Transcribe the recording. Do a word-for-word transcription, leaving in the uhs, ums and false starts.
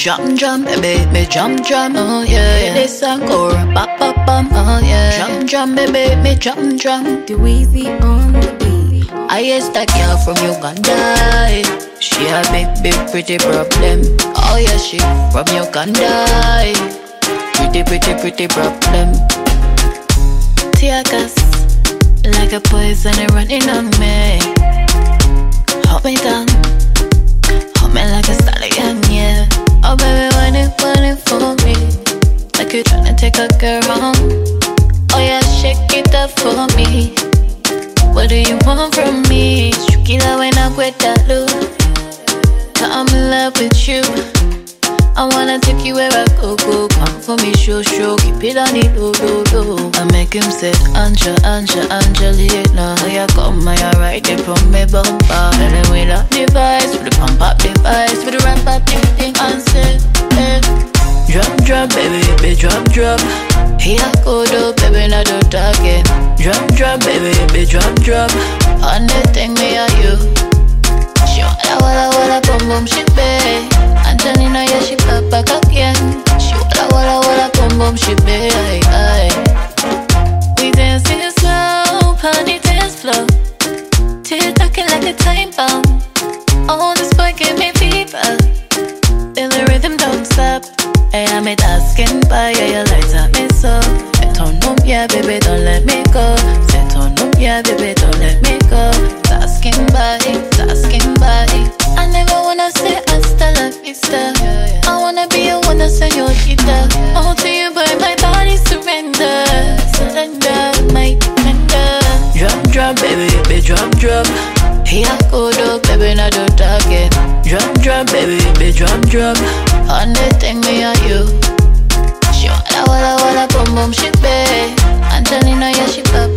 Jump, jump, baby, me jump, jump, oh yeah, yeah. This song go bop, bop, bop, oh yeah. Jump, jump, baby, me jump, jump. The Weezy on the beat. I asked that girl from Uganda. She a big, big, pretty problem. Oh yeah, she from Uganda. Pretty, pretty, pretty problem. Tear gas, like a poison running on me. Hold me down, hold me like a stallion, yeah. Oh baby, want it, want it for me. Like you tryna take a girl home. Oh yeah, shake it up for me. What do you want from me? Shukila when I quit that loop. I'm in love with you. I wanna take you where I go, go. Come for me, show, show. Keep it on it, low, low, low. I make him say, Anja, Anja, Angelina. Oh yeah, come, I ride it from me bumper. Tell him we love device, for the pump up device, for the ramp up thing, and say, eh. Drop, drop, baby, baby, drop, drop. Here I go, though, baby, not do talking. Drop, drop, baby, baby, drop, drop. On the thing, me and you. She walla, walla, walla, boom, boom, she pay. Angelina, yeah, she back, back again. She walla, walla, walla, boom, boom, she pay. Aye, aye. We dancing slow, on the dance floor. Tears talking like a time bomb. Oh, this boy give me fever. Feel the rhythm don't stop. Hey, I'm it asking by, yeah, you light up me so. Say turn up, yeah, baby, don't let me go. Say turn up, yeah, baby, don't let me go. Asking by, asking by. I never wanna say hasta la vista. I wanna be a wanna señorita. All to you, but my body surrender. Surrender, my defender. Drop, drop, baby, baby, drop, drop. Here I go, though, baby, not do talking. Drop, drop, baby, baby, drop, drop. On the thing, me and you. She walla, walla, walla, boom, boom, she pay. Angelina, yeah, she pop